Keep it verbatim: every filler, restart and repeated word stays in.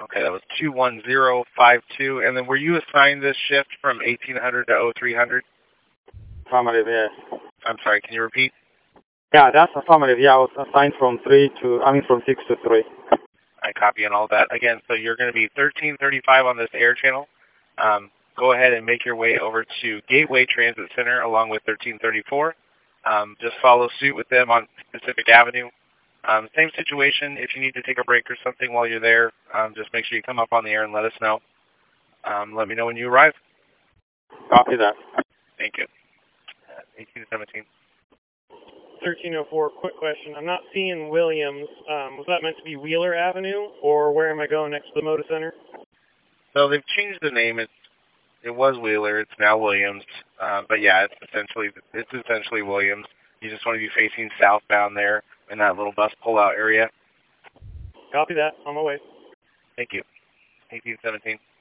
Okay, that was two one zero five two. And then were you assigned this shift from eighteen hundred to oh three hundred? Affirmative, yes. I'm sorry, can you repeat? Yeah, that's affirmative. Yeah, I was assigned from three to, I mean from six to three. I copy on all that. Again, so you're going to be thirteen thirty-five on this air channel. Um, go ahead and make your way over to Gateway Transit Center along with thirteen thirty-four. Um, just follow suit with them on Pacific Avenue. Um, same situation. If you need to take a break or something while you're there, um, just make sure you come up on the air and let us know. Um, let me know when you arrive. Copy that. Thank you. eighteen seventeen. thirteen oh four, quick question. I'm not seeing Williams. Um, was that meant to be Wheeler Avenue, or where am I going next to the Moda Center? So they've changed the name. It's, it was Wheeler. It's now Williams. Uh, but yeah, it's essentially it's essentially Williams. You just want to be facing southbound there in that little bus pull-out area. Copy that. On my way. Thank you. eighteen seventeen.